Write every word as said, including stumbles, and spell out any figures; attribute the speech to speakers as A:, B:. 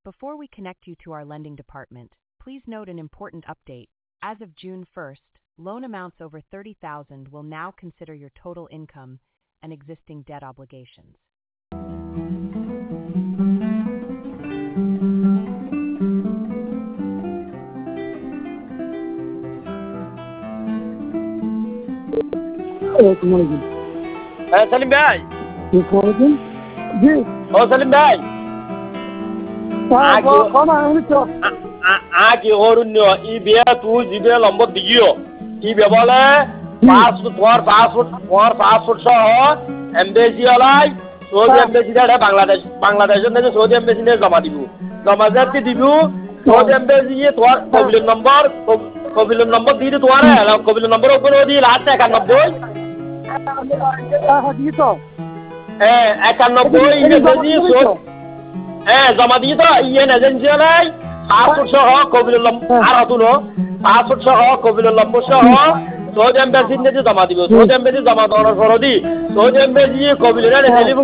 A: Before we connect you to our lending department, please note an important update. As of June first, loan amounts over thirty thousand will now consider your total income and existing debt obligations.
B: হ্যাঁ সেলিম ভাই,
C: জি
B: ও সেলিম ভাই, আগে অরণ্য ই বিয়া তুই জিবে number দিগিও ই বেবলে পাঁচ তোমার পাঁচ ফুট তোমার পাঁচ ফুট সহ এমবেসি হলাই সৌদি এমবেসি এটা বাংলাদেশ বাংলাদেশের নাকি সৌদি এমবেসি নিয়ে জমা দিব জমা যাতে দিব সৌদি এমবেসি তোমার কবিলের নম্বর কবিলের নম্বর দিয়ে তোমার কবিলের নম্বর ওপরে দিয়ে লাস্ট একানব্বই হ্যাঁ একানব্বই হ্যাঁ জমা দিয়ে তো ইয়ে এজেন্সি হলাই পাঁচ ফুট সহ কবিলের নম্বর আর হতুন পাঁচ ফুট সহ কবিলের নম্বর সহ সৌদি এমবেসি নিয়ে জমা দিব সৌদি এমবেসি জমা দেওয়ার পর দি সৌদি এমবেসি কবিলের টেলিফোন